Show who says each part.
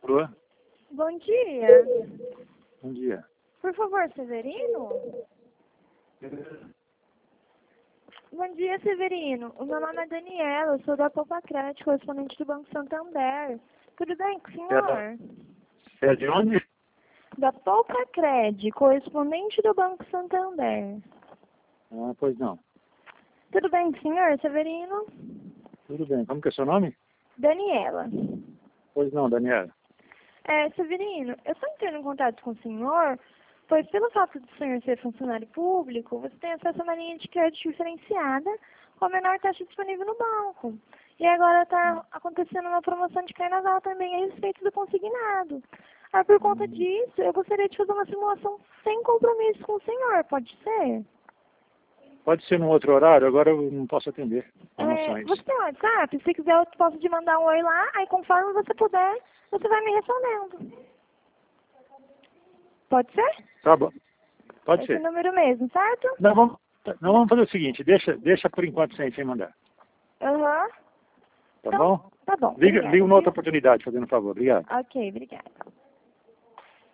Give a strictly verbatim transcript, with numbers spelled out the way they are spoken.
Speaker 1: Alô?
Speaker 2: Bom dia.
Speaker 1: Bom dia.
Speaker 2: Por favor, Severino? Bom dia, Severino. O meu nome é Daniela, eu sou da Poupa Crédito, correspondente do Banco Santander. Tudo bem com o senhor?
Speaker 1: É de onde?
Speaker 2: Da Poupa Crédito, correspondente do Banco Santander.
Speaker 1: Ah, pois não.
Speaker 2: Tudo bem com o senhor, Severino?
Speaker 1: Tudo bem. Como que é seu nome?
Speaker 2: Daniela.
Speaker 1: Pois não, Daniela.
Speaker 2: É, Severino, eu estou entrando em contato com o senhor, pois pelo fato do senhor ser funcionário público, você tem acesso a uma linha de crédito diferenciada com a menor taxa disponível no banco. E agora está acontecendo uma promoção de carnaval também a respeito do consignado. Ah, por conta disso, eu gostaria de fazer uma simulação sem compromisso com o senhor, pode ser?
Speaker 1: Pode ser num outro horário, agora eu não posso atender
Speaker 2: É,
Speaker 1: promoções.
Speaker 2: você tem WhatsApp? Se quiser, eu posso te mandar um oi lá, aí conforme você puder, você vai me respondendo. Pode ser?
Speaker 1: Tá bom. Pode
Speaker 2: Esse
Speaker 1: ser.
Speaker 2: número mesmo, certo?
Speaker 1: Nós vamos, nós vamos fazer o seguinte, deixa, deixa por enquanto sem, sem mandar.
Speaker 2: Aham.
Speaker 1: Tá
Speaker 2: Então,
Speaker 1: bom?
Speaker 2: tá bom.
Speaker 1: Liga,
Speaker 2: Obrigada,
Speaker 1: liga uma outra
Speaker 2: viu?
Speaker 1: oportunidade, fazendo um favor. Obrigado.
Speaker 2: Ok, obrigada.